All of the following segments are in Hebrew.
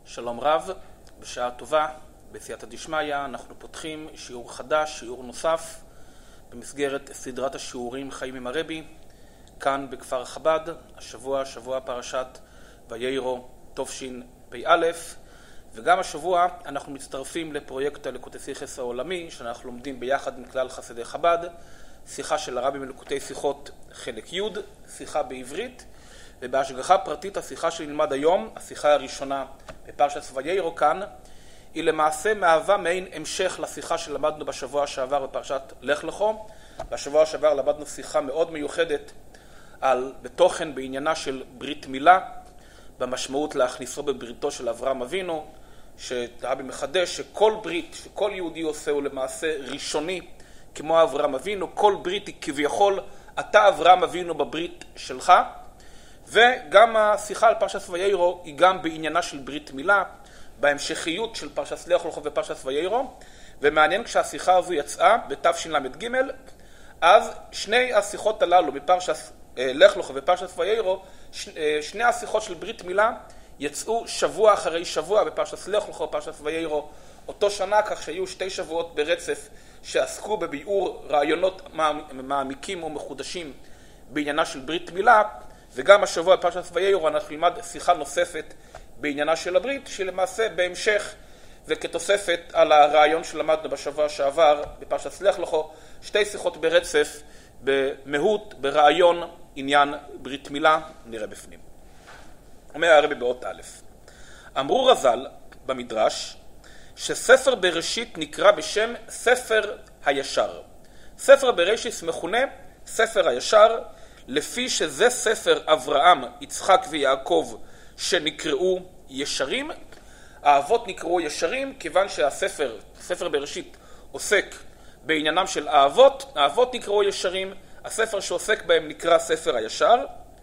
שלום רב, בשעה טובה, בסייעתא דשמיא, אנחנו פותחים שיעור חדש, שיעור נוסף, במסגרת סדרת השיעורים חיים עם הרבי, כאן בכפר חב"ד, שבוע פרשת ויירו תשפ"א, וגם השבוע אנחנו מצטרפים לפרויקט הליקוטי שיחס העולמי, שאנחנו לומדים ביחד עם כלל חסידי חב"ד, שיחה של הרבי מליקוטי שיחות חלק י', שיחה בעברית, ובהשגחה פרטית השיחה שנלמד היום, השיחה הראשונה בפרשת ויירו כאן, היא למעשה מהווה מעין המשך לשיחה שלמדנו בשבוע שעבר בפרשת לך לך. בשבוע שעבר למדנו שיחה מאוד מיוחדת בתוכן בעניינה של ברית מילה, במשמעות להכניסו בבריתו של אברהם אבינו, שהרבי מחדש שכל ברית שכל יהודי עושה הוא למעשה ראשוני כמו אברהם אבינו, כל ברית היא כביכול אתה אברהם אבינו בברית שלך, וגם השיחה על פרשת ויירו היא גם בעניינה של ברית מילה, בהמשכיות של פרשת לך לך ופרשת ויירו, ומעניין כשהשיחה הזו יצאה בתשל"ג, אז שני השיחות הללו בפרשת לך לך ופרשת ויירו, שני השיחות של ברית מילה יצאו שבוע אחרי שבוע בפרשת לך לך ופרשת ויירו אותו שנה, כך שהיו 2 שבועות ברצף שעסקו בביאור רעיונות מעמיקים ומחודשים בעניינה של ברית מילה, וגם השבוע בפרשת ויירו אנחנו נלמד שיחה נוספת בעניינה של הברית, שלמעשה בהמשך וכתוספת על הרעיון שלמדנו בשבוע שעבר בפרשת לך לך, 2 שיחות ברצף במהות, ברעיון עניין ברית מילה, נראה בפנים. אומר הרבי באות א', אמרו רז"ל במדרש שספר בראשית נקרא בשם ספר הישר. ספר בראשית מכונה ספר הישר, לפי שזה ספר אברהם, יצחק ויעקב שנקראו ישרים. האבות נקראו ישרים כיוון שהספר, ספר בראשית, עוסק בעניינם של האבות, האבות נקראו ישרים, הספר שעוסק בהם נקרא ספר הישר.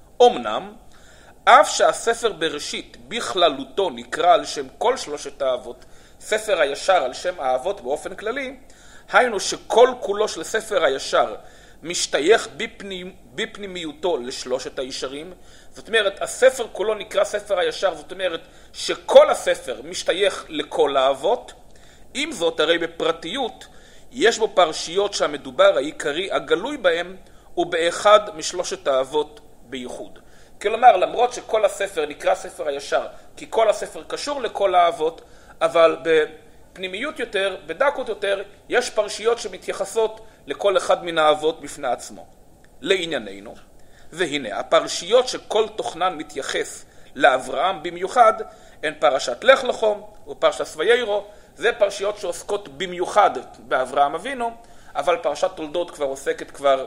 אמנם, אף שהספר בראשית בכללותו נקרא על שם כל 3 האבות, ספר הישר על שם האבות באופן כללי, היינו שכל כולו של ספר הישר משתייך בפנימיותו ל3 הישרים, זאת אומרת הספר כולו נקרא ספר הישר, זאת אומרת שכל הספר משתייך לכל האבות. עם זאת, הרי בפרטיות יש בו פרשיות שהמדובר העיקרי הגלוי בהם הוא באחד מ3 האבות בייחוד. כלומר, למרות שכל הספר נקרא ספר הישר כי כל הספר קשור לכל האבות, אבל בפנימיות יותר, בדקות יותר, יש פרשיות שמתייחסות לכל אחד מן האבות בפני עצמו. לענייננו, והנה, הפרשיות שכל תוכנן מתייחס לאברהם במיוחד, הן פרשת לך לך ופרשת ויירו, זה פרשיות שעוסקות במיוחד באברהם אבינו, אבל פרשת תולדות כבר עוסקת כבר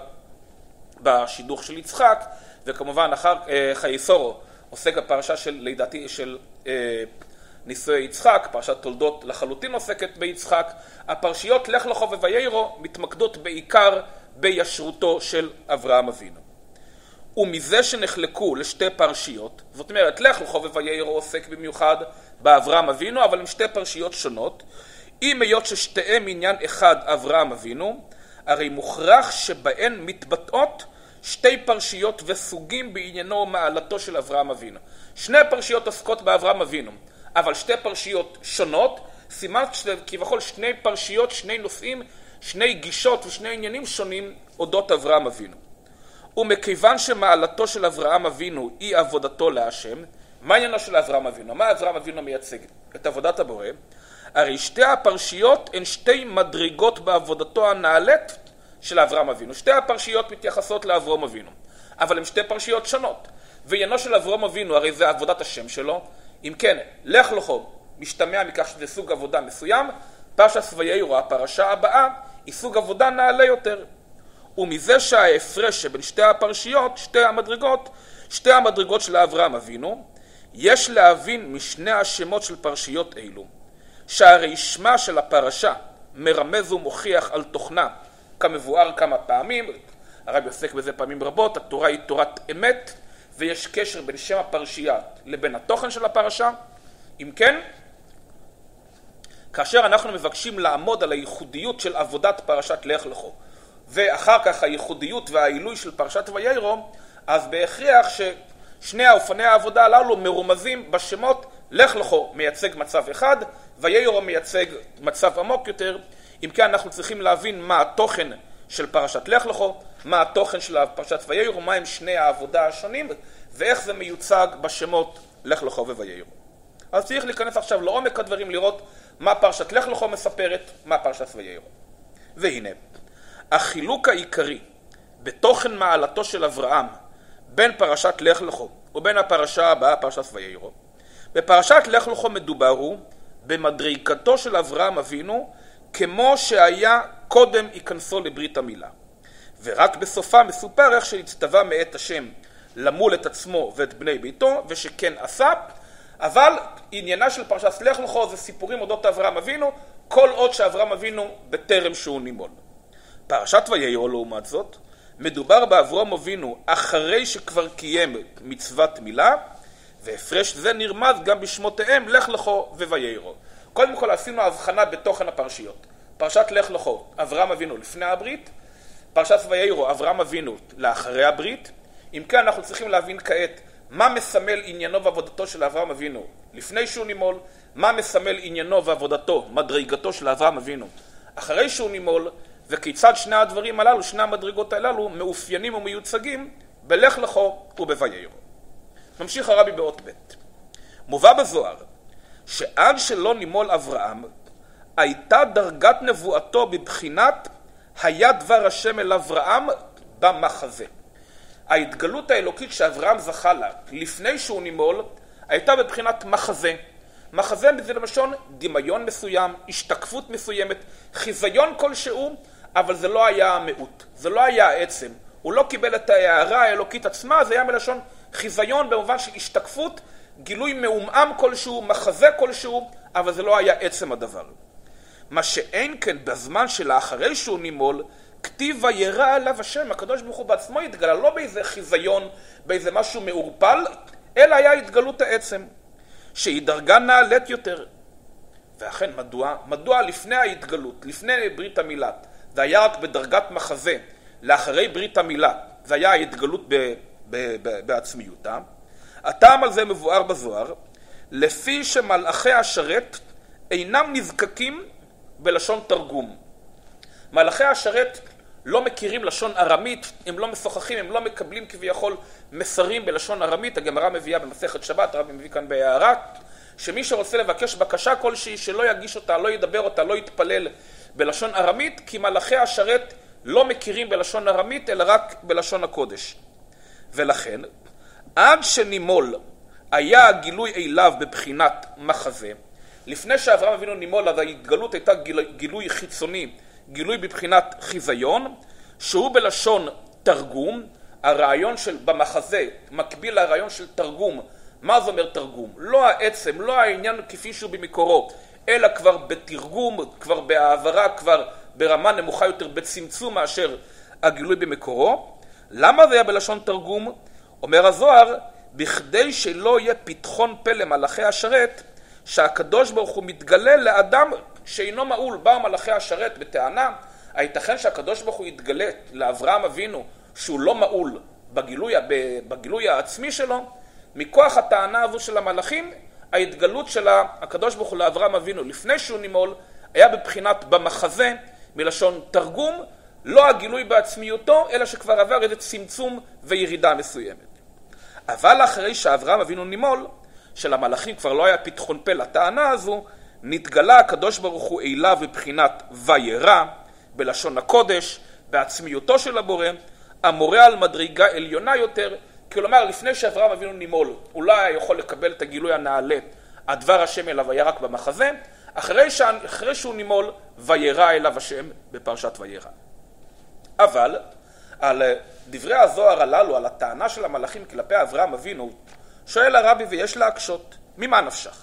בשידוך של יצחק, וכמובן אחר חייסורו עוסק בפרשה של לידתי של נישואי יצחק, פרשת תולדות לחלוטין עוסקת ביצחק. הפרשיות לך לך וויירו מתמקדות בעיקר בישרותו של אברהם אבינו. ומזה שנחלקו ל2 פרשיות, זאת אומרת לך לך וויירו עוסק במיוחד באברהם אבינו, אבל עם 2 פרשיות שונות, אם היות ששתיהם עניין אחד אברהם אבינו, הרי מוכרח שבהן מתבטאות 2 פרשיות וסוגים בעניינו ומעלתו של אברהם אבינו. 2 פרשיות עוסקות באברהם אבינו, אבל 2 פרשיות שונות, סימן כביכול 2 פרשיות, 2 נושאים, 2 גישות ו2 עניינים שונים אודות אברהם אבינו. ומכיוון שמעלתו של אברהם אבינו היא עבודתו להשם, מה עניינו של אברהם אבינו? מה אברהם אבינו מייצג? את עבודת הבורא. הרי 2 הפרשיות הן 2 מדרגות בעבודתו הנעלית של אברהם אבינו. 2 הפרשיות מתייחסות לאברהם אבינו, אבל הן 2 פרשיות שונות. ועניינו של אברהם אבינו הרי זה עבודת השם שלו. אם כן, לך לך משתמע מכך שזה סוג עבודה מסוים, פרשת ויירו, הפרשה הבאה, היא סוג עבודה נעלה יותר. ומזה שההפרש שבין 2 הפרשיות, 2 המדרגות של אברהם אבינו, יש להבין משני השמות של פרשיות אלו, שהרי שמה של הפרשה מרמז ומוכיח על תוכנה, כמבואר כמה פעמים, הרבי עוסק בזה פעמים רבות, התורה היא תורת אמת, ויש קשר בין שם הפרשייה לבין התוכן של הפרשה. אם כן, כאשר אנחנו מבקשים לעמוד על הייחודיות של עבודת פרשת לך לך, ואחר כך הייחודיות והעילוי של פרשת ויירו, אז בהכרח ששני האופני העבודה הללו מרומזים בשמות לך לך מייצג מצב אחד, וירא מייצג מצב עמוק יותר. אם כן אנחנו צריכים להבין מה התוכן של פרשת לך לך, מה התוכן של פרשת וירא, מה הם שני העבודה השונים, ואיך זה מיוצג בשמות לך לך ווירא. אז צריך להיכנס עכשיו לעומק הדברים, לראות מה פרשת לך לך מספרת, מה פרשת וירא. והנה, החילוק העיקרי בתוכן מעלתו של אברהם בין פרשת לך לך ובין הפרשה הבאה, פרשת וירא. בפרשת לך לך מדובר הוא במדרגתו של אברהם אבינו כמו שהיה קודם היכנסו לברית המילה. ורק בסופה מסופר איך שנצטווה מאת השם למול את עצמו ואת בני ביתו, ושכן עשה. אבל עניינה של פרשת לך לך זה סיפורים אודות אברהם אבינו, כל עוד שאברהם אבינו בטרם שהוא נימול. פרשת וירא לעומת זאת, מדובר באברהם אבינו אחרי שכבר קיים מצוות מילה, והפרש זה נרמז גם בשמותיהם לך לך ווירא. קודם כל עשינו הבחנה בתוכן הפרשיות. פרשת לך לך אברהם אבינו לפני הברית, פרשת וירא אברהם אבינו לאחרי הברית. אם כן אנחנו צריכים להבין כעת מה מסמל עניינו ועבודתו של אברהם אבינו לפני שהוא נימול, מה מסמל עניינו ועבודתו, מדרגתו של אברהם אבינו אחרי שהוא נימול, וכיצד שני הדברים הללו, שני המדרגות הללו מאופיינים ומיוצגים בלך לך ובווירא. ממשיך הרבי באות ב'. מובא בזוהר שעד שלא נימול אברהם הייתה דרגת נבואתו בבחינת היה דבר השם אל אברהם במחזה. ההתגלות האלוקית שאברהם זכה לה לפני שהוא נימול הייתה בבחינת מחזה. מחזה זה למשון דמיון מסוים, השתקפות מסוימת, חיזיון כלשהו, אבל זה לא היה המיעוט, זה לא היה העצם. הוא לא קיבל את ההערה האלוקית עצמה, זה היה מלשון חיזיון במובן של השתקפות, גילוי מעומעם כלשהו, מחזה כלשהו, אבל זה לא היה עצם הדבר. מה שאין כן בזמן שלאחרי שהוא נימול, כתיב וירא עליו השם, הקדוש ברוך הוא בעצמו התגלה, לא באיזה חיזיון, באיזה משהו מעורפל, אלא היה התגלות העצם, שהיא דרגה נעלית יותר. ואכן, מדוע לפני ההתגלות, לפני ברית המילה, זה היה רק בדרגת מחזה, לאחרי ברית המילה, זה היה ההתגלות בעצמיותה. הטעם על זה מבואר בזוהר, לפי שמלאכי השרת אינם נזקקים בלשון תרגום. מלאכי השרת לא מכירים לשון ארמית, הם לא משוחחים, הם לא מקבלים כביכול מסרים בלשון ארמית. הגמרא מביאה במסכת שבת, הרבי מביא כאן בהערה, שמי שרוצה לבקש בקשה כלשהי שלא יגיש אותה, לא ידבר אותה, לא יתפלל בלשון ארמית, כי מלאכי השרת לא מכירים בלשון ארמית, אלא רק בלשון הקודש. ולכן, עד שנימול היה הגילוי אליו בבחינת מחזה, לפני שאברהם אבינו נימול, אז ההתגלות הייתה גילוי חיצוני, גילוי בבחינת חיזיון, שהוא בלשון תרגום. הרעיון של במחזה מקביל לרעיון של תרגום. מה זה אומר תרגום? לא העצם, לא העניין כפי שהוא במקורו, אלא כבר בתרגום, כבר בהעברה, כבר ברמה נמוכה יותר, בצמצום מאשר הגילוי במקורו. למה זה היה בלשון תרגום? אומר הזוהר, בכדי שלא יהיה פתחון פה למלאכי השרת, שהקדוש ברוך הוא מתגלה לאדם שאינו מעול. באו מלאכי השרת בטענה, הייתכן שהקדוש ברוך הוא יתגלה לאברהם אבינו שהוא לא מעול בגילוי העצמי שלו. מכוח הטענה הזו של המלאכים, ההתגלות של הקדוש ברוך הוא לאברהם אבינו לפני שהוא נימול היה בבחינת במחזה מלשון תרגום, לא הגילוי בעצמיותו, אלא שכבר עבר איזה צמצום וירידה מסוימת. אבל אחרי שאברהם אבינו נימול, שלמלאכים כבר לא היה פתחון פה לטענה הזו, נתגלה הקדוש ברוך הוא אליו בבחינת וירא, בלשון הקודש, בעצמיותו של הבורא, המורה על מדרגה עליונה יותר. כלומר, לפני שאברהם אבינו נימול, הוא לא היה יכול לקבל את הגילוי הנעלה, הדבר השם אליו היה רק במחזה. אחרי שהוא נימול, וירא אליו השם בפרשת וירא. אבל על דברי הזוהר הללו, על הטענה של המלאכים כלפי אברהם אבינו, שואל הרבי ויש להקשות, ממה נפשך?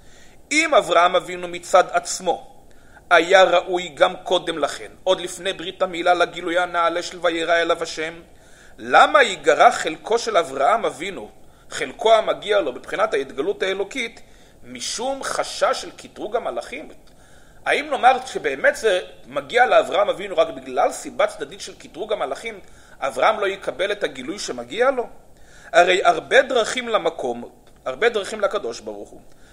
אם אברהם אבינו מצד עצמו היה ראוי גם קודם לכן, עוד לפני ברית המילה, לגילוי הנעלה של וירא אליו השם, למה ייגרע חלקו של אברהם אבינו, חלקו המגיע לו בבחינת ההתגלות האלוקית, משום חשש של קטרוג המלאכים? האם נאמר שבאמת זה מגיע לאברהם אבינו רק בגלל סיבה צדדית של קטרוג המלאכים, אברהם לא יקבל את הגילוי שמגיע לו? הרי הרבה דרכים למקום, הרבה דרכים לקדוש ברוך הוא,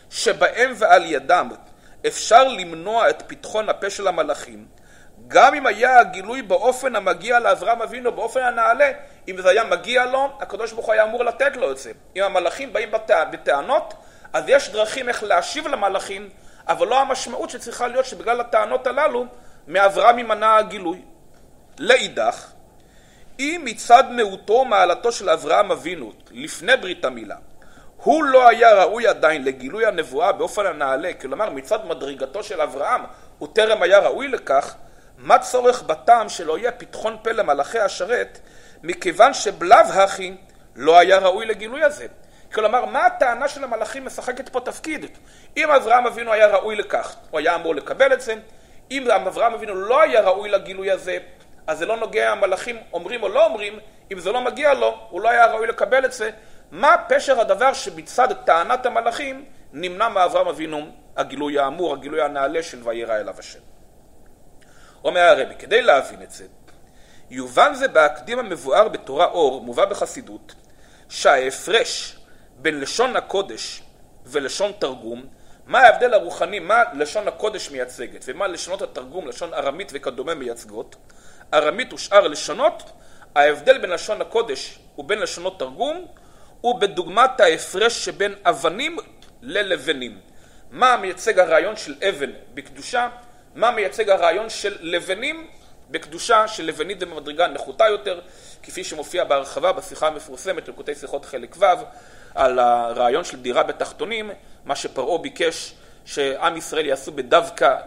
שבהם ועל ידם אפשר למנוע את פתחון הפה של המלאכים, גם אם היה הגילוי באופן המגיע לאברהם אבינו, באופן הנעלה, אם זה היה מגיע לו, הקדוש ברוך הוא היה אמור לתת לו את זה. אם המלאכים באים בטענות, אז יש דרכים איך להשיב למלאכים, אבל לא המשמעות שצריכה להיות שבגלל הטענות הללו, מאברהם יימנע הגילוי. לאידך, אם מצד מהותו מעלתו של אברהם אבינו, לפני ברית המילה, הוא לא היה ראוי עדיין לגילוי הנבואה באופן הנעלה, כלומר מצד מדרגתו של אברהם, הוא טרם היה ראוי לכך, מה צורך בטעם שלא יהיה פתחון פה למלאכי השרת, מכיוון שבלב הכי לא היה ראוי לגילוי הזה. כלומר, מה הטענה של המלאכים משחקת פה תפקיד? אם אברהם אבינו היה ראוי לכך, הוא היה אמור לקבל את זה. אם אברהם אבינו לא היה ראוי לגילוי הזה, אז זה לא נוגע, המלאכים אומרים או לא אומרים, אם זה לא מגיע לו, הוא לא היה ראוי לקבל את זה. מה פשר הדבר שמצד טענת המלאכים נמנע מאברהם אבינו הגילוי האמור, הגילוי הנעלה של וירא אליו השם? אומר הרבי, כדי להבין את זה, יובן זה בהקדים המבואר בתורה אור, מובא בחסידות, שההפרש בין לשון הקודש ולשון תרגום, מה ההבדל הרוחני, מה לשון הקודש מייצגת, ומה לשונות התרגום, לשון ארמית וכדומה מייצגות. ארמית ושאר לשונות, ההבדל בין לשון הקודש ובין לשונות תרגום, הוא בדוגמת ההפרש שבין אבנים ללבנים. מה מייצג הרעיון של אבן בקדושה, מה מייצג הרעיון של לבנים בקדושה, של לבנית במדרגה נחותה יותר, כפי שמופיע בהרחבה בשיחה המפורסמת לקוטי שיחות חלק ו' על הרעיון של דירה בתחתונים, מה שפרעה ביקש שעם ישראל יעשו בדווקא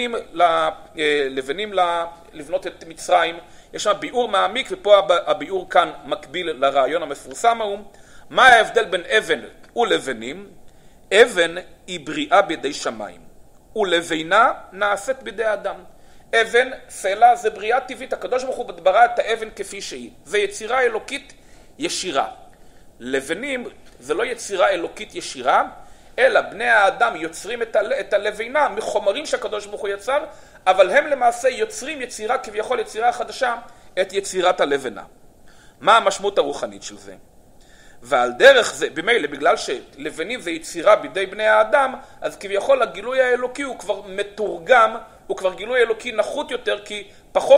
לבנים לבנות את מצרים. יש שם ביאור מעמיק, ופה הביאור כאן מקביל לרעיון המפורסם ההוא. מה ההבדל בין אבן ולבנים? אבן היא בריאה בידי שמיים, ולבינה נעשית בידי אדם. אבן, סלע, זה בריאה טבעית. הקדוש ברוך הוא ברא את האבן כפי שהיא. זה יצירה אלוקית ישירה. לבנים זה לא יצירה אלוקית ישירה, אלא בני האדם יוצרים את הלבינה מחומרים שהקדוש ברוך הוא יצר, אבל הם למעשה יוצרים יצירה, כביכול יצירה חדשה, את יצירת הלבנה. מה המשמעות הרוחנית של זה? ועל דרך זה, במילא, בגלל שלבנים זה יצירה בידי בני האדם, אז כביכול הגילוי האלוקי הוא כבר מתורגם, הוא כבר גילוי אלוקי נחות יותר, כי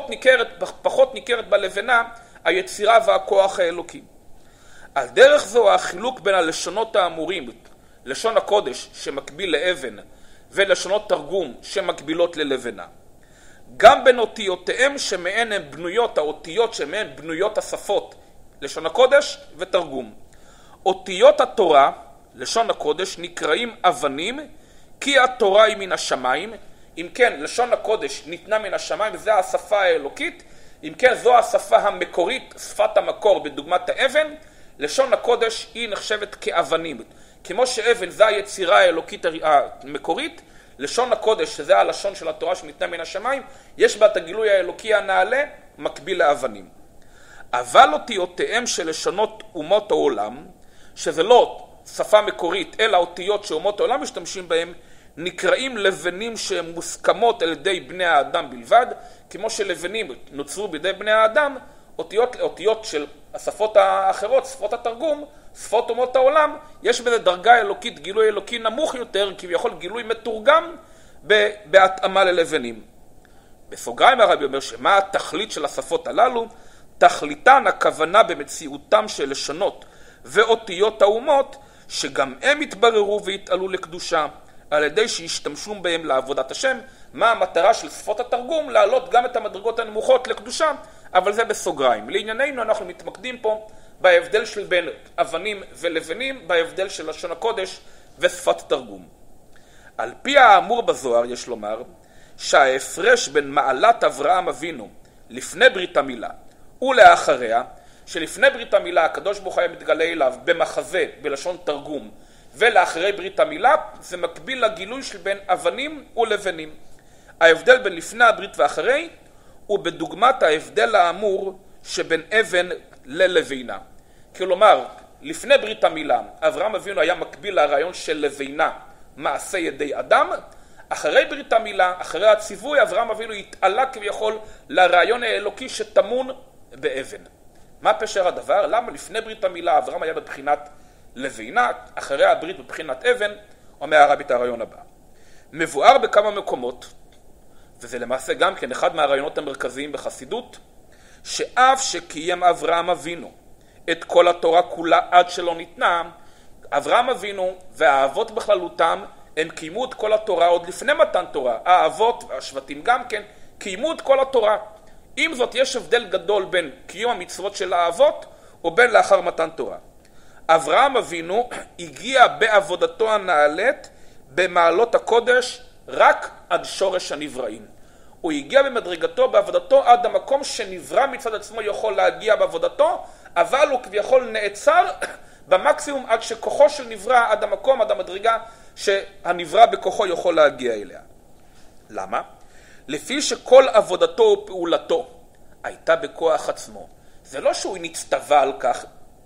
פחות ניכרת בלבנה היצירה והכוח האלוקי. על דרך זו החילוק בין הלשונות האמורים, לשון הקודש שמקביל לאבן, ולשונות תרגום שמקבילות ללבנה. גם בין אותיותיהם שמהן הן בנויות, האותיות שמהן בנויות השפות, לשון הקודש ותרגום. אותיות התורה, לשון הקודש, נקראים אבנים, כי התורה היא מן השמיים. אם כן, לשון הקודש ניתנה מן השמיים, זה השפה האלוקית. אם כן, זו השפה המקורית, שפת המקור בדוגמת האבן. לשון הקודש היא נחשבת כאבנים. כמו שאבן זה היצירה האלוקית המקורית, לשון הקודש, שזה הלשון של התורה שניתנה מן השמיים, יש בה את הגילוי האלוקי הנעלה, מקביל לאבנים. אבל אותיותיהם של לשונות אומות העולם, שזה לא שפה מקורית, אלא אותיות שאומות העולם משתמשים בהם, נקראים לבנים שהן מוסכמות על ידי בני האדם בלבד, כמו שלבנים נוצרו בידי בני האדם, אותיות של השפות האחרות, שפות התרגום, שפות אומות העולם, יש בזה דרגה אלוקית, גילוי אלוקי נמוך יותר, כביכול גילוי מתורגם בהתאמה ללבנים. בסוגריים הרבי אומר שמה התכלית של השפות הללו? תכליתן הכוונה במציאותם של לשונות ואותיות האומות, שגם הם יתבררו ויתעלו לקדושה, על ידי שישתמשו בהם לעבודת השם. מה המטרה של שפות התרגום? להעלות גם את המדרגות הנמוכות לקדושה, אבל זה בסוגריים. לענייננו אנחנו מתמקדים פה בהבדל של בין אבנים ולבנים, בהבדל של לשון הקודש ושפת תרגום. על פי האמור בזוהר יש לומר שההפרש בין מעלת אברהם אבינו לפני ברית המילה ולאחריה, שלפני ברית המילה הקדוש ברוך הוא היה מתגלה אליו במחזה בלשון תרגום, ולאחרי ברית המילה זה מקביל לגילוי של בין אבנים ולבנים. ההבדל בין לפני הברית ואחרי הוא בדוגמת ההבדל האמור שבין אבן ללבינה. כלומר, לפני ברית המילה אברהם אבינו היה מקביל לרעיון של לבינה, מעשה ידי אדם. אחרי ברית המילה, אחרי הציווי, אברהם אבינו התעלה כביכול לרעיון האלוקי שטמון באבן. מה פשר הדבר? למה לפני ברית המילה אברהם היה בבחינת לבינה, אחרי הברית בבחינת אבן? אומר הרבי את הרעיון הבא. מבואר בכמה מקומות, וזה למעשה גם כן אחד מהרעיונות המרכזיים בחסידות, שאף שקיים אברהם אבינו את כל התורה כולה עד שלא ניתנה, אברהם אבינו והאבות בכללותם הם קיימו את כל התורה עוד לפני מתן תורה. האבות והשבטים גם כן קיימו את כל התורה. עם זאת יש הבדל גדול בין קיום המצוות של האבות ובין לאחר מתן תורה. אברהם אבינו הגיע בעבודתו הנעלית במעלות הקודש רק עד שורש הנבראים. הוא הגיע במדרגתו בעבודתו עד המקום שנברא מצד עצמו יכול להגיע בעבודתו, אבל הוא כביכול נעצר במקסימום עד שכוחו של נברא עד המקום, עד המדרגה שהנברא בכוחו יכול להגיע אליה. למה? לפי שכל עבודתו ופעולתו הייתה בכוח עצמו. זה לא שהוא נצטווה על כך,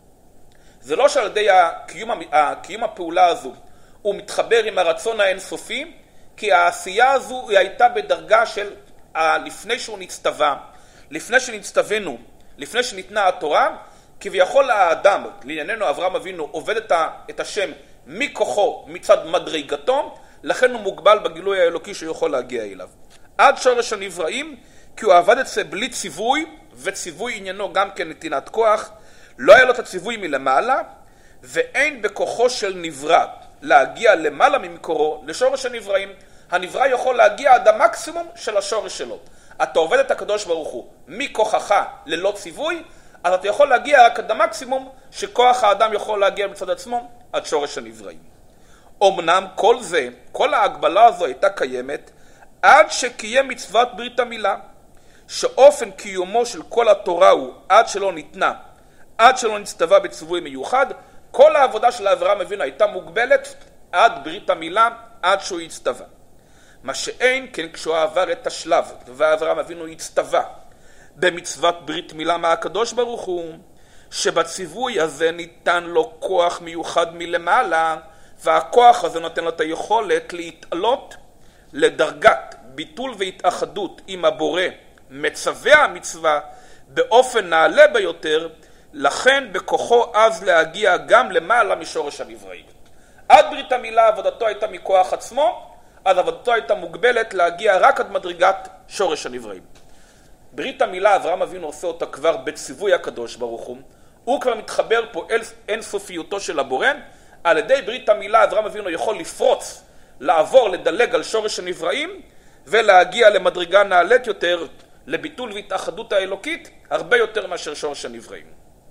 זה לא שעל ידי קיום הפעולה הזו הוא מתחבר עם הרצון האינסופי, כי העשייה הזו היא הייתה בדרגה של לפני שהוא נצטווה, לפני שנצטווינו, לפני שניתנה התורה, כביכול האדם, לענייננו אברהם אבינו, עובד את השם מכוחו, מצד מדרגתו, לכן הוא מוגבל בגילוי האלוקי שהוא יכול להגיע אליו. עד שורש הנבראים, כי הוא עבד את זה בלי ציווי, וציווי עניינו גם כן נתינת כוח, לא היה לו את הציווי מלמעלה, ואין בכוחו של נברא להגיע למעלה ממקורו לשורש הנבראים. הנברא יכול להגיע עד המקסימום של השורש שלו. אתה עובד את הקדוש ברוך הוא מכוחך ללא ציווי, אז אתה יכול להגיע רק עד המקסימום שכוח האדם יכול להגיע מצד עצמו עד שורש הנבראים. אמנם כל זה, כל ההגבלה הזו הייתה קיימת עד שקיים מצוות ברית המילה, שאופן קיומו של כל התורה הוא עד שלא ניתנה, עד שלא נצטווה בציווי מיוחד. כל העבודה של אברהם אבינו הייתה מוגבלת עד ברית המילה, עד שהוא הצטווה. מה שאין כן כשהוא עבר את השלב ואברהם אבינו הצטווה במצוות ברית מילה מהקדוש ברוך הוא, שבציווי הזה ניתן לו כוח מיוחד מלמעלה, והכוח הזה נותן לו את היכולת להתעלות לדרגת ביטול והתאחדות עם הבורא, מצווה המצווה באופן נעלה ביותר, לכן בכוחו אז להגיע גם למעלה משורש הנבראים. עד ברית המילה עבודתו הייתה מכוח עצמו, אז עבודתו הייתה מוגבלת להגיע רק עד מדרגת שורש הנבראים. ברית המילה אברהם אבינו עושה אותה כבר בציווי הקדוש ברוך הוא כבר מתחבר פה אל אינסופיותו של הבורא. על ידי ברית המילה אברהם אבינו יכול לפרוץ, לעבור, לדלג על שורש הנבראים ולהגיע למדרגה נעלית יותר, לביטול והתאחדות האלוקית, הרבה יותר מאשר שורש הנבראים.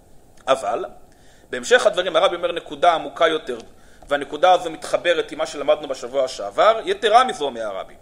אבל בהמשך הדברים הרבי אומר נקודה עמוקה יותר, והנקודה הזו מתחברת עם מה שלמדנו בשבוע שעבר. יתרה מזו אומר הרבי,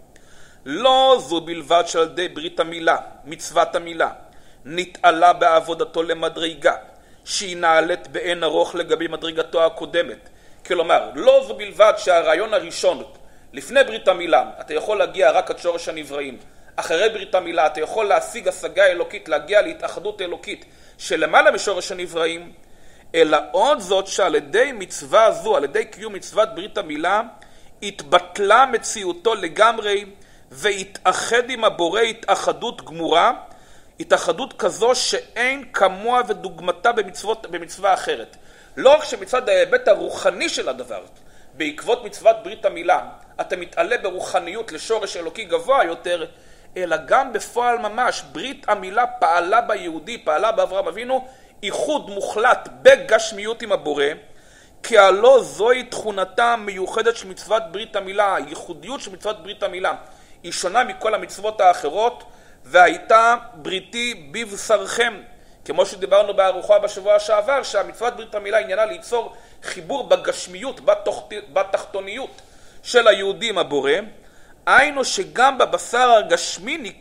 לא זו בלבד שעל ידי ברית המילה, מצוות המילה, נתעלה בעבודתו למדרגה שהיא נעלית באין ארוך לגבי מדרגתו הקודמת. כלומר, לא זו בלבד שהרעיון הראשון לפני ברית המילה אתה יכול להגיע רק עד שורש הנבראים, אחרי ברית המילה אתה יכול להשיג השגה אלוקית, להגיע להתאחדות אלוקית שלמעלה משורש הנבראים, אלא עוד זאת שעל ידי מצווה זו, על ידי קיום מצוות ברית המילה, התבטלה מציאותו לגמרי והתאחד עם הבורא התאחדות גמורה, התאחדות כזו שאין כמוה ודוגמתה במצווה אחרת. לא רק שמצד ההיבט הרוחני של הדבר, בעקבות מצוות ברית המילה, אתה מתעלה ברוחניות לשורש אלוקי גבוה יותר, אלא גם בפועל ממש ברית המילה פעלה ביהודי, פעלה באברהם אבינו, איחוד מוחלט בגשמיות עם הבורא, כי הלא זוהי תכונתה המיוחדת של מצוות ברית המילה. הייחודיות של מצוות ברית המילה היא שונה מכל המצוות האחרות, והייתה בריתי בבשרכם, כמו שדיברנו בארוחה בשבוע שעבר, שהמצוות ברית המילה עניינה ליצור חיבור בגשמיות, בתחתוניות של היהודי עם הבורא. היינו שגם בבשר הגשמי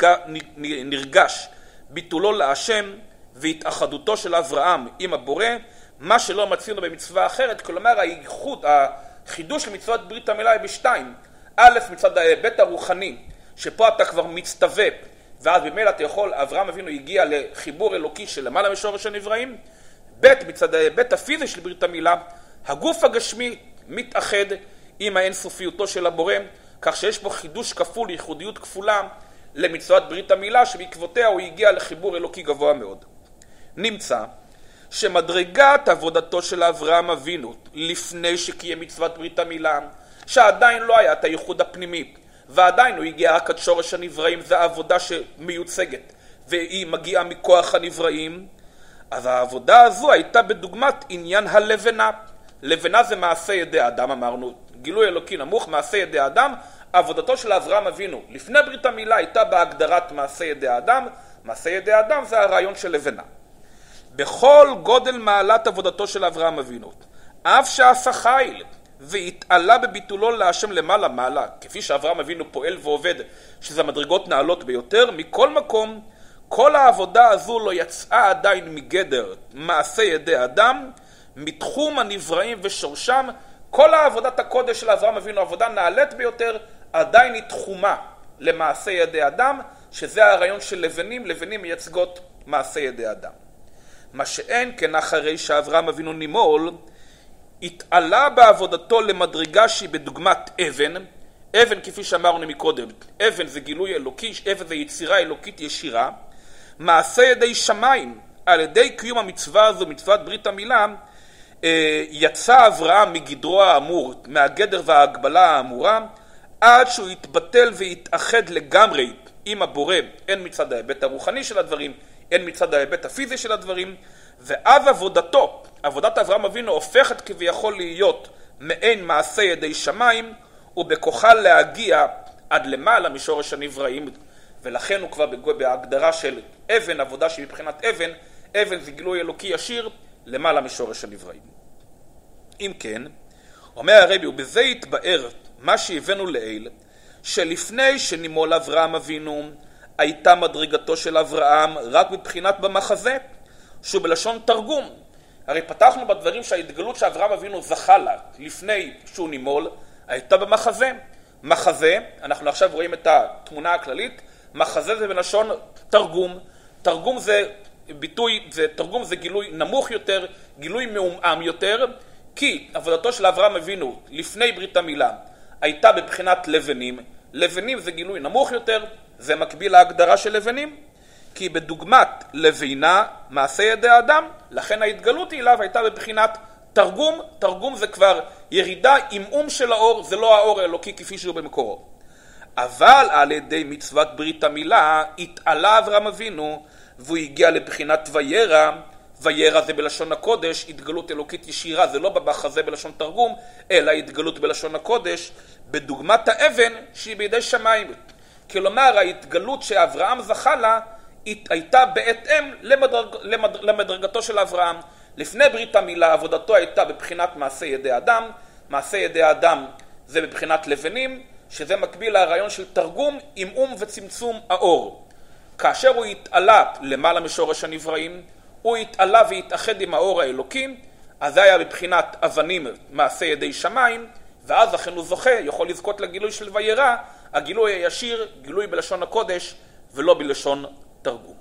נרגש ביטולו להשם והתאחדותו של אברהם עם הבורא, מה שלא מצינו במצווה אחרת. כלומר החידוש של מצוות ברית המילה היא בשתיים. א', מצד ההיבט הרוחני, שפה אתה כבר מצטווה, ואז במילא אתה יכול, אברהם אבינו הגיע לחיבור אלוקי של למעלה משורש הנבראים. ב', מצד ההיבט הפיזי של ברית המילה, הגוף הגשמי מתאחד עם האינסופיותו של הבורא, כך שיש פה חידוש כפול, ייחודיות כפולה למצוות ברית המילה, שבעקבותיה הוא הגיע לחיבור אלוקי גבוה מאוד. נמצא שמדרגת עבודתו של אברהם אבינו לפני שקיים מצוות ברית המילה שעדיין לא היה את הייחוד הפנימי, ועדיין הוא הגיע רק עד שורש הנבראים, זה העבודה שמיוצגת, והיא מגיעה מכוח הנבראים, אז העבודה הזו הייתה בדוגמת עניין הלבנה. לבנה זה מעשה ידי אדם, אמרנו, גילוי אלוקי נמוך, מעשה ידי אדם. עבודתו של אברהם אבינו לפני ברית המילה הייתה בהגדרת מעשה ידי אדם. מעשה ידי אדם זה הרעיון של לבנה. בכל גודל מעלת עבודתו של אברהם אבינו, אף שעשה חיל והתעלה בביטולו להשם למעלה מעלה, כפי שאברהם אבינו פועל ועובד, שזה מדרגות נעלות ביותר, מכל מקום, כל העבודה הזו לא יצאה עדיין מגדר מעשה ידי אדם, מתחום הנבראים ושורשם. כל העבודת הקודש של אברהם אבינו, עבודה נעלית ביותר, עדיין היא תחומה למעשה ידי אדם, שזה הרעיון של לבנים. לבנים מייצגות מעשה ידי אדם. מה שאין כן אחרי שאברהם אבינו נימול, התעלה בעבודתו למדרגה שהיא בדוגמת אבן. אבן, כפי שאמרנו מקודם, אבן זה גילוי אלוקי, אבן זה יצירה אלוקית ישירה. מעשה ידי שמיים, על ידי קיום המצווה הזו, מצוות ברית המילה, יצא אברהם מגדרו האמור, מהגדר וההגבלה האמורה, עד שהוא יתבטל ויתאחד לגמרי עם הבורא, הן מצד ההיבט הרוחני של הדברים, הן מצד ההיבט הפיזי של הדברים, ואז עבודתו, עבודת אברהם אבינו, הופכת כביכול להיות מעין מעשה ידי שמיים, ובכוחה להגיע עד למעלה משורש הנבראים, ולכן הוא כבר בהגדרה של אבן, עבודה שהיא מבחינת אבן, אבן זה גילוי אלוקי ישיר למעלה משורש הנבראים. אם כן, אומר הרבי, ובזה יתבאר מה שהבאנו לעיל, שלפני שנימול אברהם אבינו, הייתה מדרגתו של אברהם רק מבחינת במחזה, שהוא בלשון תרגום. הרי פתחנו בדברים שההתגלות שאברהם אבינו זכה לה לפני שהוא נימול, הייתה במחזה. מחזה, אנחנו עכשיו רואים את התמונה הכללית, מחזה זה בלשון תרגום. תרגום זה ביטוי, תרגום זה גילוי נמוך יותר, גילוי מעומעם יותר, כי עבודתו של אברהם אבינו לפני ברית המילה הייתה בבחינת לבנים. לבנים זה גילוי נמוך יותר, זה מקביל להגדרה של לבנים, כי בדוגמת לבינה מעשה ידי אדם, לכן ההתגלות אליו הייתה בבחינת תרגום. תרגום זה כבר ירידה, עמעום של האור, זה לא האור האלוקי כפי שהוא במקורו. אבל על ידי מצוות ברית המילה התעלה אברהם אבינו, והוא הגיע לבחינת וירא. וירא זה בלשון הקודש, התגלות אלוקית ישירה, זה לא במחזה בלשון תרגום, אלא התגלות בלשון הקודש, בדוגמת האבן שהיא בידי שמיים. כלומר, ההתגלות שאברהם זכה לה, הייתה בהתאם למדרגתו של אברהם. לפני ברית המילה, עבודתו הייתה בבחינת מעשה ידי אדם. מעשה ידי אדם זה בבחינת לבנים, שזה מקביל לרעיון של תרגום, עמעום וצמצום האור. כאשר הוא התעלה למעלה משורש הנבראים, הוא התעלה והתאחד עם האור האלוקי, אז זה היה בבחינת אבנים מעשה ידי שמיים, ואז לכן הוא זוכה, יכול לזכות לגילוי של וירא, הגילוי הישיר, גילוי בלשון הקודש, ולא בלשון תרגום.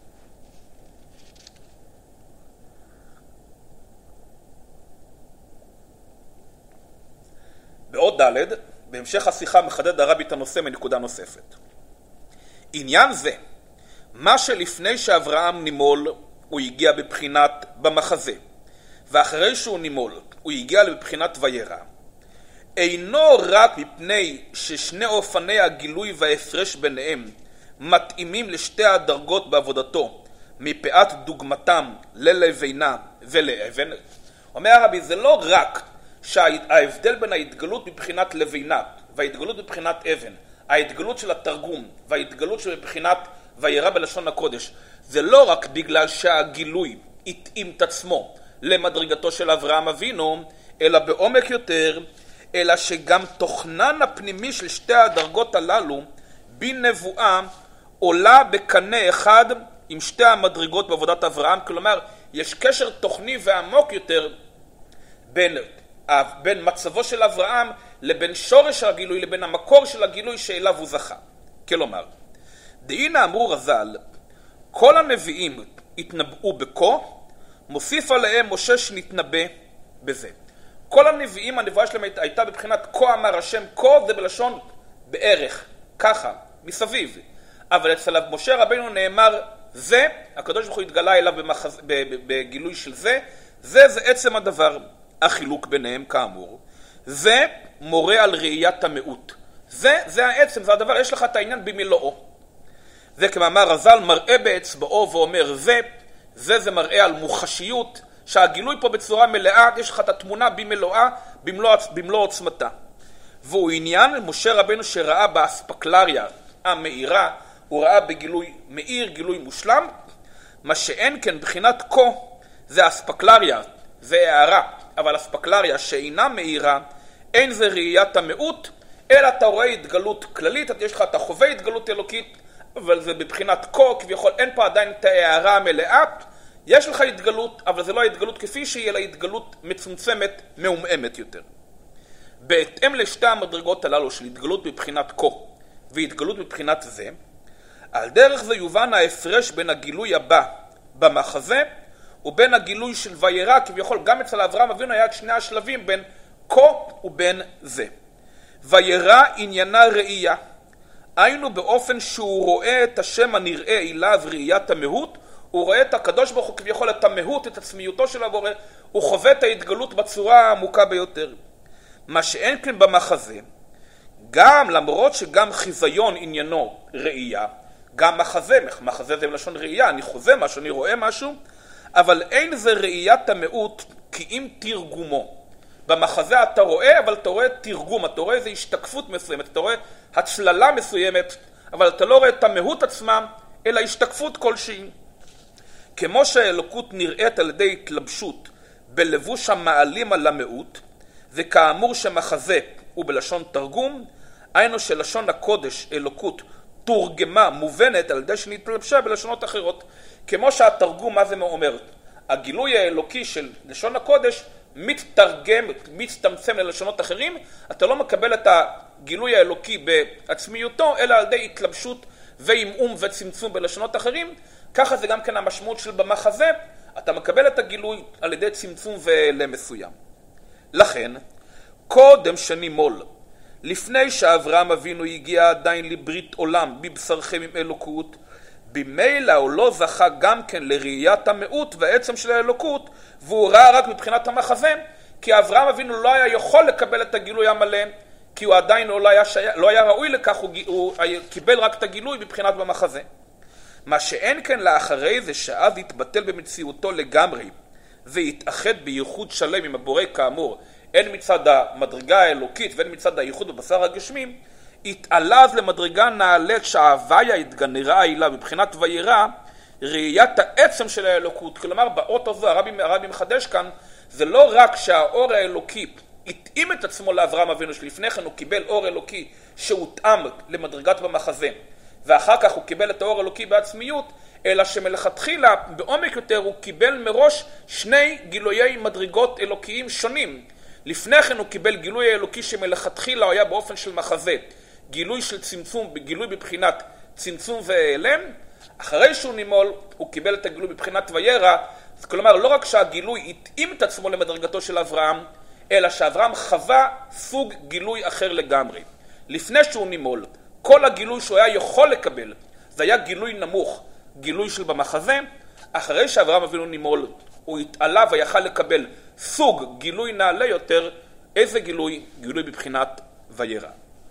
בעוד ד' בהמשך השיחה מחדד הרבי את הנושא מנקודה נוספת. עניין זה, מה שלפני שאברהם נימול הוא הגיע בבחינת במחזה, ואחרי שהוא נימול הוא הגיע לבחינת וירא, אינו רק מפני ששני אופני הגילוי וההפרש ביניהם מתאימים לשתי הדרגות בעבודתו, מפאת דוגמתם ללבינה ולאבן. אומר הרבי, זה לא רק שההבדל בין ההתגלות מבחינת לבינה וההתגלות מבחינת אבן, ההתגלות של התרגום וההתגלות של מבחינת וירא בלשון הקודש, זה לא רק בגלל שהגילוי התאים את עצמו למדרגתו של אברהם אבינו, אלא בעומק יותר, אלא שגם תוכנן הפנימי של שתי הדרגות הללו בנבואה עולה בקנה אחד עם שתי המדרגות בעבודת אברהם. כלומר, יש קשר תוכני ועמוק יותר בין מצבו של אברהם לבין שורש הגילוי, לבין המקור של הגילוי שאליו הוא זכה. כלומר, דהינה אמרו רז"ל, כל הנביאים התנבאו בכה, מוסיף עליהם משה שנתנבא בזה. כל הנביאים, הנבואה שלהם הייתה בבחינת כה אמר השם. כה זה בלשון בערך, ככה, מסביב. אבל אצל משה רבינו נאמר זה, הקדוש ברוך הוא התגלה אליו בגילוי של זה. זה עצם הדבר. החילוק ביניהם כאמור, זה מורה על ראיית המיעוט. זה העצם, זה הדבר, יש לך את העניין במילואו. זה כמאמר רז"ל, מראה באצבעו ואומר זה מראה על מוחשיות, שהגילוי פה בצורה מלאה, יש לך את התמונה במלואה, במלוא עוצמתה. והוא עניין משה רבנו שראה באספקלריה המאירה, הוא ראה בגילוי מאיר, גילוי מושלם, מה שאין כן בחינת כה, זה אספקלריה, זה הערה, אבל אספקלריה שאינה מאירה, אין זה ראיית המיעוט, אלא אתה רואה התגלות כללית, יש לך את החווה התגלות אלוקית, אבל זה בבחינת כה, כביכול אין פה עדיין את ההערה המלאה, יש לך התגלות, אבל זה לא ההתגלות כפי שהיא, אלא התגלות מצומצמת, מעומעמת יותר. בהתאם לשתי המדרגות הללו של התגלות בבחינת כה והתגלות בבחינת זה, על דרך זה יובן ההפרש בין הגילוי הבא במחזה ובין הגילוי של וירא, כביכול גם אצל אברהם אבינו היה את שני השלבים בין כה ובין זה. וירא עניינה ראייה, היינו באופן שהוא רואה את השם הנראה אליו ראיית המהות, הוא רואה את הקדוש ברוך הוא כביכול את המהות, את עצמיותו של הבורא, הוא חווה את ההתגלות בצורה העמוקה ביותר. מה שאין כן במחזה, גם למרות שגם חיזיון עניינו ראייה, גם מחזה זה מלשון ראייה, אני חוזה משהו, אני רואה משהו, אבל אין זה ראיית המיעוט כי אם תרגומו. במחזה אתה רואה, אבל אתה רואה תרגום, אתה רואה איזו השתקפות מסוימת, אתה רואה הצללה מסוימת, אבל אתה לא רואה את המהות עצמה, אלא השתקפות כלשהי. כמו שהאלוקות נראית על ידי התלבשות בלבוש המעלים על המיעוט, וכאמור שמחזה הוא בלשון תרגום, היינו שלשון הקודש אלוקות תורגמה מובנת על ידי שנתלבשה בלשונות אחרות. כמו שהתרגום, מה זה אומר? הגילוי האלוקי של לשון הקודש מתתרגם, מצטמצם ללשונות אחרים, אתה לא מקבל את הגילוי האלוקי בעצמיותו, אלא על ידי התלבשות ועמעום וצמצום בלשונות אחרים. ככה זה גם כן המשמעות של במחזה, אתה מקבל את הגילוי על ידי צמצום ולמסוים. לכן, קודם שנימול, לפני שאברהם אבינו הגיע עדיין לברית עולם בבשרכם עם אלוקות, במילא הוא לא זכה גם כן לראיית המיעוט והעצם של האלוקות, והוא ראה רק מבחינת המחזה, כי אברהם אבינו לא היה יכול לקבל את הגילוי המלא, כי הוא עדיין לא היה ראוי לכך, הוא קיבל רק את הגילוי מבחינת במחזה. מה שאין כן לאחרי זה שאז התבטל במציאותו לגמרי, והתאחד בייחוד שלם עם הבורא כאמור, הן מצד המדרגה האלוקית והן מצד הייחוד בבשר הגשמים, התעלה אז למדרגה נעלית שההוויה התגנרה אליו מבחינת וירא, ראיית העצם של האלוקות. כלומר, באות הזו הרבי מחדש כאן, זה לא רק שהאור האלוקי התאים את עצמו לאברהם אבינו, שלפני כן הוא קיבל אור אלוקי שהותאם למדרגת במחזה, ואחר כך הוא קיבל את האור האלוקי בעצמיות, אלא שמלכתחילה בעומק יותר הוא קיבל מראש שני גילויי מדרגות אלוקיים שונים. לפני כן הוא קיבל גילוי האלוקי שמלכתחילה הוא היה באופן של מחזה, גילוי של צמצום, גילוי בבחינת צמצום והיעלם. אחרי שהוא נימול הוא קיבל את הגילוי בבחינת וירא, כלומר לא רק שהגילוי התאים את עצמו למדרגתו של אברהם, אלא שאברהם חווה סוג גילוי אחר לגמרי. לפני שהוא נימול, כל הגילוי שהוא היה יכול לקבל זה היה גילוי נמוך, גילוי של במחזה. אחרי שאברהם אבינו נימול הוא התעלה ויכל לקבל סוג גילוי נעלה יותר. איזה גילוי? גילוי בבחינת וירא.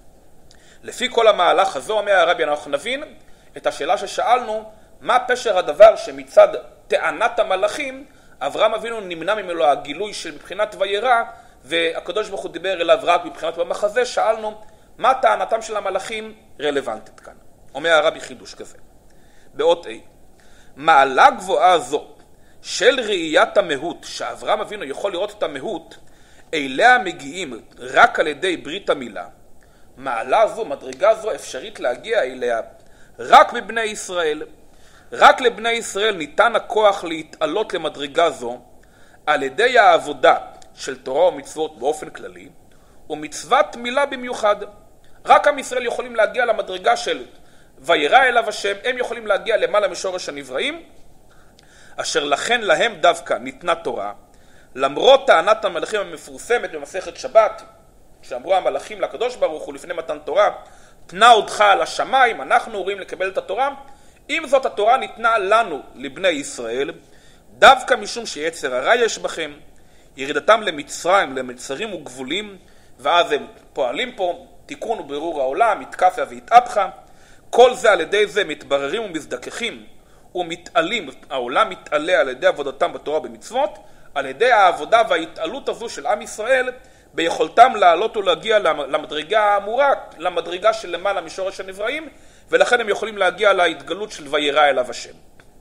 לפי כל המהלך הזה אומר הרבי, אנחנו נבין את השאלה ששאלנו, מה פשר הדבר שמצד טענת המלאכים אברהם אבינו נמנע ממנו הגילוי של מבחינת וירא, והקדוש ברוך הוא דיבר אליו רק מבחינת במחזה. שאלנו מה טענתם של המלאכים רלוונטית כאן. אומר הרבי חידוש כזה באות A, מעלה גבוהה זו של ראיית המהות, שאברהם אבינו יכול לראות את המהות, אליה מגיעים רק על ידי ברית המילה. מעלה זו, מדרגה זו, אפשרית להגיע אליה רק בבני ישראל. רק לבני ישראל ניתן הכוח להתעלות למדרגה זו על ידי העבודה של תורה ומצוות באופן כללי, ומצוות מילה במיוחד. רק עם ישראל יכולים להגיע למדרגה של וירא אליו השם, הם יכולים להגיע למעלה משורש הנבראים, אשר לכן להם דווקא ניתנה תורה, למרות טענת המלאכים המפורסמת במסכת שבת, שאמרו המלאכים לקדוש ברוך הוא לפני מתן תורה, תנה אותך על השמיים, אנחנו רואים לקבל את התורה. עם זאת התורה ניתנה לנו, לבני ישראל, דווקא משום שיצר הרע יש בכם, ירידתם למצרים, למצרים וגבולים, ואז הם פועלים פה, תיקון ובירור העולם, התקפיה והתאפחה, כל זה על ידי זה מתבררים ומזדככים ומתעלים, העולם מתעלה על ידי עבודתם בתורה ובמצוות, על ידי העבודה וההתעלות הזו של עם ישראל, ביכולתם לעלות ולהגיע למדרגה האמורה, למדרגה של למעלה משורש הנבראים, ולכן הם יכולים להגיע להתגלות של וירא אליו השם.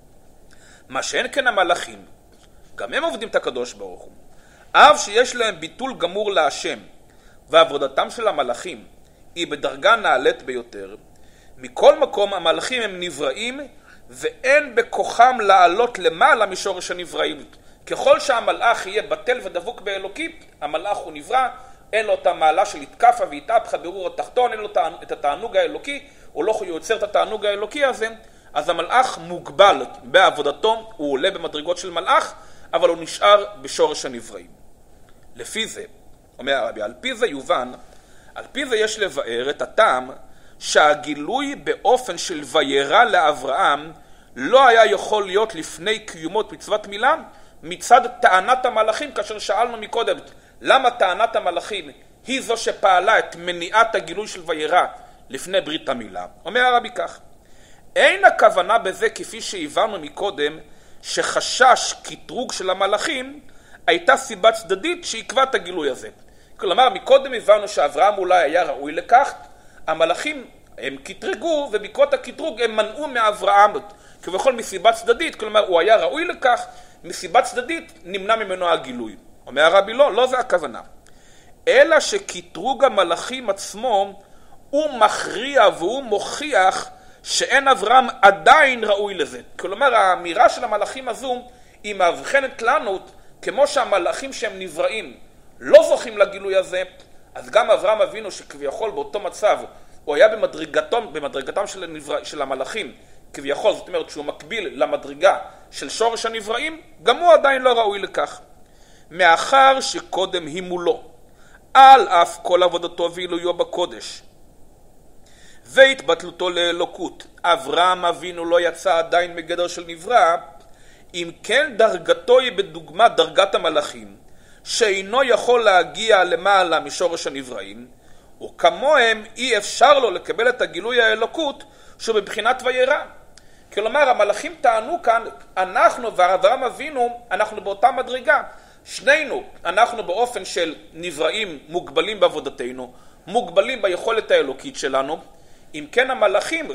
מה שאין כן המלאכים, גם הם עובדים את הקדוש ברוך הוא, אף שיש להם ביטול גמור להשם, ועבודתם של המלאכים היא בדרגה נעלית ביותר, מכל מקום המלאכים הם נבראים, ואין בכוחם לעלות למעלה משורש הנבראים. ככל שהמלאך יהיה בטל ודבוק באלוקית, המלאך הוא נברא, אין לו את המעלה של התקפה והתאפחה ברור התחתון, אין לו את התענוג האלוקי, הוא לא יוצר את התענוג האלוקי הזה, אז המלאך מוגבל בעבודתו, הוא עולה במדרגות של מלאך, אבל הוא נשאר בשורש הנבראים. לפי זה, אומר הרבי, על פי זה יובן, על פי זה יש לבאר את הטעם שהגילוי באופן של וירא לאברהם לא היה יכול להיות לפני קיומות מצוות מילה מצד טענת המלאכים, כאשר שאלנו מקודם למה טענת המלאכים היא זו שפעלה את מניעת הגילוי של וירא לפני ברית המילה. אומר הרבי כך, אין הכוונה בזה כפי שהבנו מקודם שחשש קטרוג של המלאכים הייתה סיבה צדדית שעקבה את הגילוי הזה. כלומר, מקודם הבנו שאברהם אולי היה ראוי לכך, המלאכים הם קטרגו, ובעקבות הקטרוג הם מנעו מאברהם, כבכל מסיבה צדדית, כלומר הוא היה ראוי לכך, מסיבה צדדית נמנע ממנו הגילוי. אומר הרבי, לא זה הכוונה. אלא שקטרוג המלאכים עצמו הוא מכריע והוא מוכיח שאין אברהם עדיין ראוי לזה. כלומר, האמירה של המלאכים הזו היא מאבחנת לנו, כמו שהמלאכים שהם נבראים לא זוכים לגילוי הזה, אז גם אברהם אבינו שכביכול באותו מצב הוא היה במדרגתם של המלאכים, כביכול, זאת אומרת שהוא מקביל למדרגה של שורש הנבראים, גם הוא עדיין לא ראוי לכך. מאחר שקודם היא מולו, על אף כל עבודתו ועילויו בקודש, והתבטלותו לאלוקות, אברהם אבינו לא יצא עדיין מגדר של נברא, אם כן דרגתו היא בדוגמה דרגת המלאכים, שאינו יכול להגיע למעלה משורש הנבראים, וכמוהם אי אפשר לו לקבל את הגילוי האלוקות שבבחינת וירא. כלומר, המלאכים טענו כאן, אנחנו ואברהם אבינו, אנחנו באותה מדרגה. שנינו, אנחנו באופן של נבראים מוגבלים בעבודתנו, מוגבלים ביכולת האלוקית שלנו. אם כן המלאכים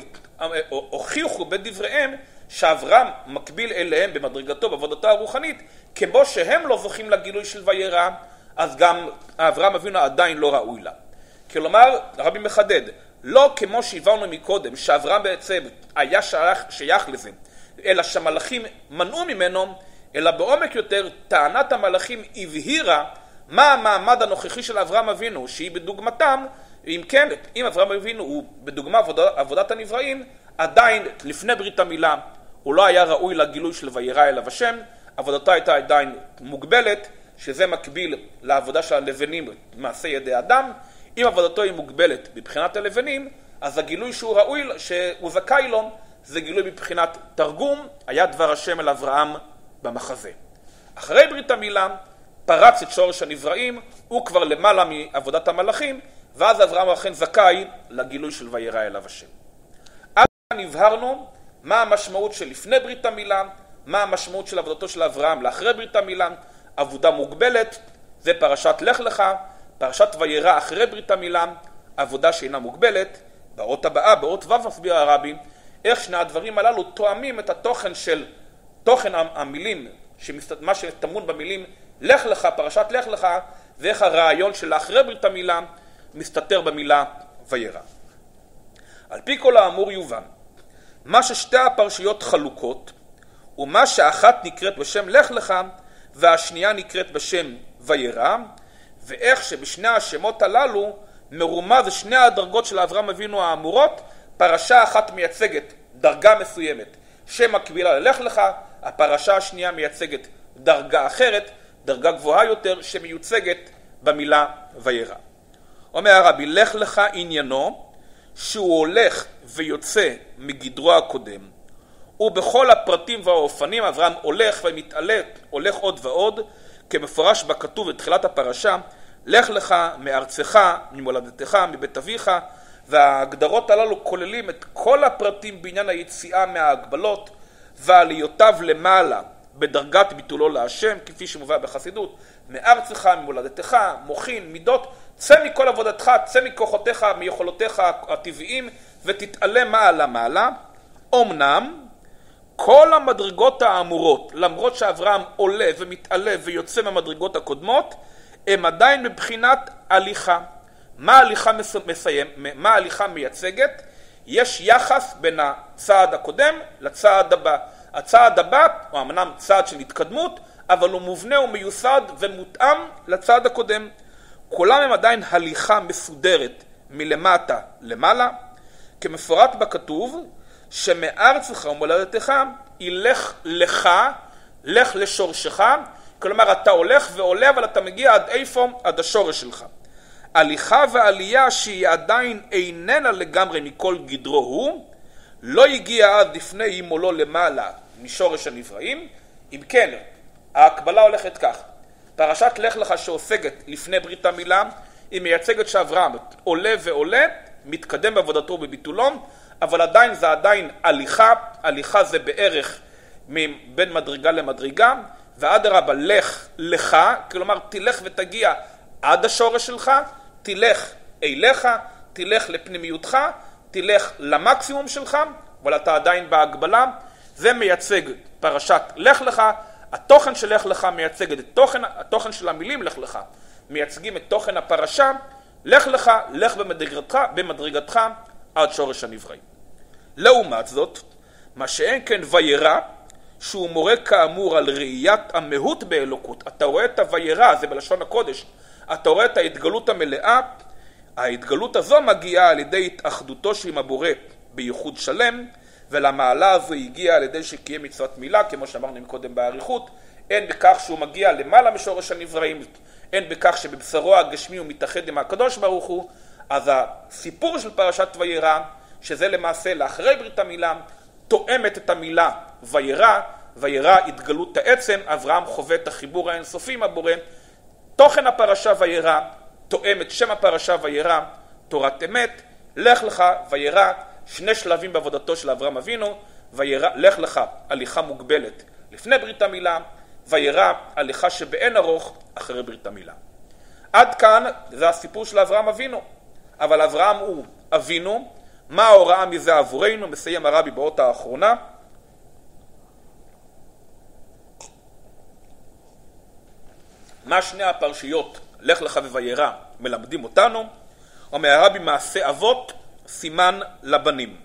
הוכיחו בדבריהם שאברהם מקביל אליהם במדרגתו בעבודתו הרוחנית, כמו שהם לא זוכים לגילוי של וירא, אז גם אברהם אבינו עדיין לא ראוי לה. כלומר, הרבי מחדד, לא כמו שהבנו מקודם, שאברהם בעצם היה שייך לזה, אלא שהמלאכים מנעו ממנו, אלא בעומק יותר, טענת המלאכים הבהירה מה המעמד הנוכחי של אברהם אבינו, שהיא בדוגמתם, אם כן, אם אברהם אבינו הוא בדוגמה עבודת הנבראים, עדיין לפני ברית המילה, הוא לא היה ראוי לגילוי של וירא אליו השם, עבודתו הייתה עדיין מוגבלת, שזה מקביל לעבודה של הלבנים מעשה ידי אדם. אם עבודתו היא מוגבלת בבחינת הלבנים, אז הגילוי שהוא ראוי, שהוא זכאי לו, זה גילוי בבחינת תרגום, היה דבר השם אל אברהם במחזה. אחרי ברית המילה, פרץ את שורש הנבראים, הוא כבר למעלה מעבודת המלאכים, ואז אברהם אכן זכאי לגילוי של וירא אליו השם. אז נבהרנו מה המשמעות של לפני ברית המילה, מה המשמעות של עבודתו של אברהם לאחרי ברית המילה. עבודה מוגבלת, זה פרשת לך לך, פרשת וירא אחרי ברית המילה, עבודה שאינה מוגבלת. באות הבאה, באות ו' מסביר הרבי, איך שני הדברים הללו תואמים את התוכן של תוכן המילים, מה שטמון במילים לך לך, פרשת לך לך, ואיך הרעיון של אחרי ברית המילה מסתתר במילה וירא. על פי כל האמור יובן, מה ששתי הפרשיות חלוקות, ומה שאחת נקראת בשם לך לך, והשנייה נקראת בשם וירא, ואיך שבשני השמות הללו מרומז שני הדרגות של אברהם אבינו האמורות. פרשה אחת מייצגת דרגה מסוימת שמקבילה ללך לך, הפרשה השנייה מייצגת דרגה אחרת, דרגה גבוהה יותר, שמיוצגת במילה וירא. אומר הרבי, לך לך עניינו שהוא הולך ויוצא מגדרו הקודם, ובכל הפרטים והאופנים אברהם הולך ומתעלה, הולך עוד ועוד, כמפורש בכתוב בתחילת הפרשה, לך לך מארצך, ממולדתך, מבית אביך, וההגדרות הללו כוללים את כל הפרטים בעניין היציאה מההגבלות ועליותיו למעלה בדרגת ביטולו להשם, כפי שמובא בחסידות, מארצך, ממולדתך, מוחין, מידות, צא מכל עבודתך, צא מכוחותיך, מיכולותיך הטבעיים, ותתעלה מעלה מעלה. אמנם כל המדרגות האמורות, למרות שאברהם עולה ומתעלה ויוצא מהמדרגות הקודמות, הם עדיין מבחינת הליכה. מה ההליכה מייצגת? יש יחס בין הצעד הקודם לצעד הבא. הצעד הבא הוא אמנם צעד של התקדמות, אבל הוא מובנה ומיוסד ומותאם לצעד הקודם. כולם הם עדיין הליכה מסודרת מלמטה למעלה, כמפורט בכתוב, שמארצך ומולדתך ילך לך, לך לשורשך, כלומר אתה הולך ועולה אבל אתה מגיע עד איפה? עד השורש שלך. הליכה ועלייה שהיא עדיין איננה לגמרי מכל גדרו הוא, לא הגיע עד לפני אימולו למעלה משורש הנבראים. אם כן, ההקבלה הולכת כך, פרשת לך לך שעוסקת לפני ברית המילה, היא מייצגת שאברהם עולה ועולה, מתקדם בעבודתו בביטולו, אבל עדיין זה עדיין הליכה, הליכה זה בערך בין מדרגה למדרגה, ואדרבה לך לך, כלומר תלך ותגיע עד השורש שלך, תלך אליך, תלך לפנימיותך, תלך למקסימום שלך, אבל אתה עדיין בהגבלה. זה מייצג פרשת לך לך. התוכן של לך לך מייצג את התוכן של המילים לך לך, מייצגים את תוכן הפרשה. לך לך, לך במדרגתך עד שורש הנבראים. לעומת זאת, מה שאין כן וירא, שהוא מורה כאמור על ראיית המהות באלוקות. אתה רואה את הוירא, זה בלשון הקודש, אתה רואה את ההתגלות המלאה. ההתגלות הזו מגיעה על ידי התאחדותו עם הבורא בייחוד שלם, ולמעלה הזו הגיעה על ידי שקיים מצוות מילה, כמו שאמרנו מקודם באריכות. אין בכך שהוא מגיע למעלה משורש הנבראים, אין בכך שבבשרו הגשמי הוא מתאחד עם הקדוש ברוך הוא. אז הסיפור של פרשת וירא, שזה למעשה לאחרי ברית המילה, תואמת את המילה וירא. וירא התגלות העצם, אברהם חווה את החיבור האינסופי עם הבורא. תוכן הפרשה וירא תואם את שם הפרשה וירא, תורת אמת. לך לך וירא, שני שלבים בעבודתו של אברהם אבינו. וירא, לך לך הליכה מוגבלת לפני ברית המילה, וירא הליכה שבאין ארוך אחרי ברית המילה. עד כאן זה הסיפור של אברהם אבינו. אבל אברהם הוא אבינו, מה ההוראה מזה עבורנו? מסיים הרבי באות האחרונה. מה שני הפרשיות לך לך ווירא מלמדים אותנו? אומר הרבי, מעשה אבות סימן לבנים.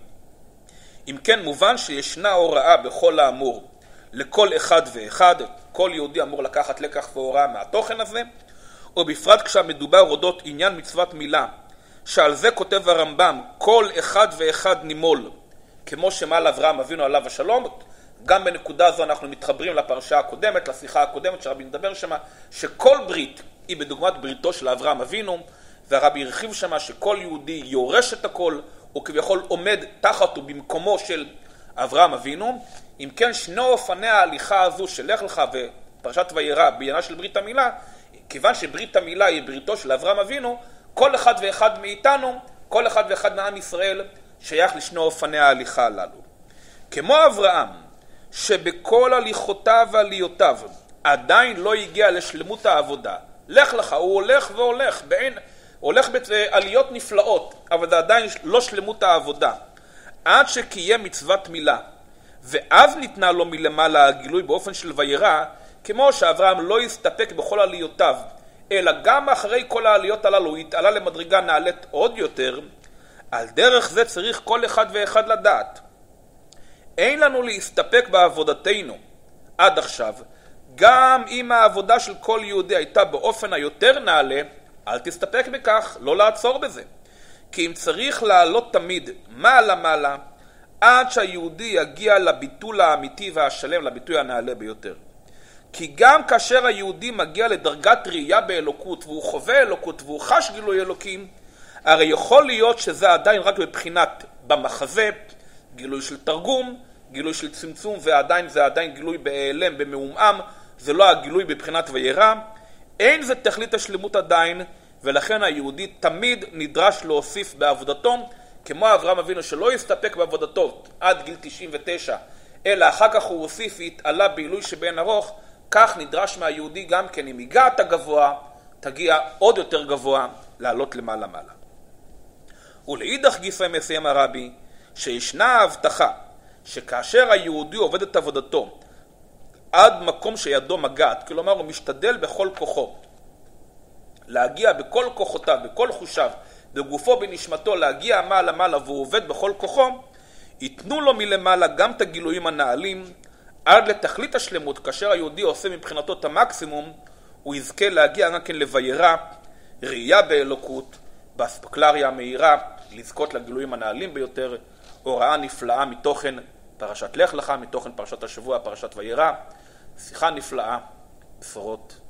אם כן, מובן שישנה הוראה בכל האמור לכל אחד ואחד. כל יהודי אמור לקחת לקח והוראה מהתוכן הזה, ובפרט כשמדובר אודות עניין מצוות מילה, שעל זה כותב הרמב"ם, כל אחד ואחד נימול, כמו שמל אברהם אבינו עליו השלום. גם בנקודה זו אנחנו מתחברים לפרשה הקודמת, לשיחה הקודמת שהרבי מדבר שמה, שכל ברית היא בדוגמת בריתו של אברהם אבינו, והרבי הרחיב שמה שכל יהודי יורש את הכל, הוא כביכול עומד תחת ובמקומו של אברהם אבינו. אם כן, שני אופני ההליכה הזו של לך לך ופרשת וירא בעניינה של ברית המילה, כיוון שברית המילה היא בריתו של אברהם אבינו, כל אחד ואחד מאיתנו, כל אחד ואחד מעם ישראל, שייך לשני אופני ההליכה הללו. כמו אברהם, שבכל הליכותיו ועליותיו עדיין לא הגיע לשלמות העבודה, לך לך, הוא הולך והולך, הולך בעליות נפלאות, אבל זה עדיין לא שלמות העבודה, עד שקיים מצוות מילה, ואז ניתנה לו מלמעלה הגילוי באופן של וירא, כמו שאברהם לא הסתפק בכל עליותיו, אלא גם אחרי כל העליות הללו הוא התעלה למדרגה נעלית עוד יותר. על דרך זה צריך כל אחד ואחד לדעת, אין לנו להסתפק בעבודתנו עד עכשיו. גם אם העבודה של כל יהודי הייתה באופן היותר נעלה, אל תסתפק בכך, לא לעצור בזה. כי אם צריך לעלות תמיד מעלה מעלה, עד שהיהודי יגיע לביטול האמיתי והשלם, לביטוי הנעלה ביותר. כי גם כאשר היהודי מגיע לדרגת ראייה באלוקות, והוא חווה אלוקות, והוא חש גילוי אלוקים, הרי יכול להיות שזה עדיין רק בבחינת במחזה, גילוי של תרגום, גילוי של צמצום, ועדיין זה עדיין גילוי בהיעלם, במעומעם, זה לא הגילוי בבחינת וירא. אין זה תכלית השלמות עדיין, ולכן היהודי תמיד נדרש להוסיף בעבודתו, כמו אברהם אבינו שלא יסתפק בעבודתו עד גיל 99, אלא אחר כך הוא הוסיף והתעלה בעילוי שבאין ארוך, כך נדרש מהיהודי גם כן, אם הגעת גבוה, תגיע עוד יותר גבוה, לעלות למעלה מעלה. ולאידך גיסא מסיים הרבי, שישנה הבטחה, שכאשר היהודי עובד את עבודתו, עד מקום שידו מגעת, כלומר הוא משתדל בכל כוחו, להגיע בכל כוחותיו, בכל חושיו, בגופו בנשמתו, להגיע מעלה מעלה, והוא עובד בכל כוחו, ייתנו לו מלמעלה גם את הגילויים הנעלים, עד לתכלית השלמות, כאשר היהודי עושה מבחינתו את המקסימום, הוא יזכה להגיע גם כן לווירא, ראייה באלוקות, באספקלריה המהירה, לזכות לגילויים הנעלים ביותר, הוראה נפלאה מתוכן פרשת לך לך, מתוכן פרשת השבוע, פרשת וירא, שיחה נפלאה, בשורות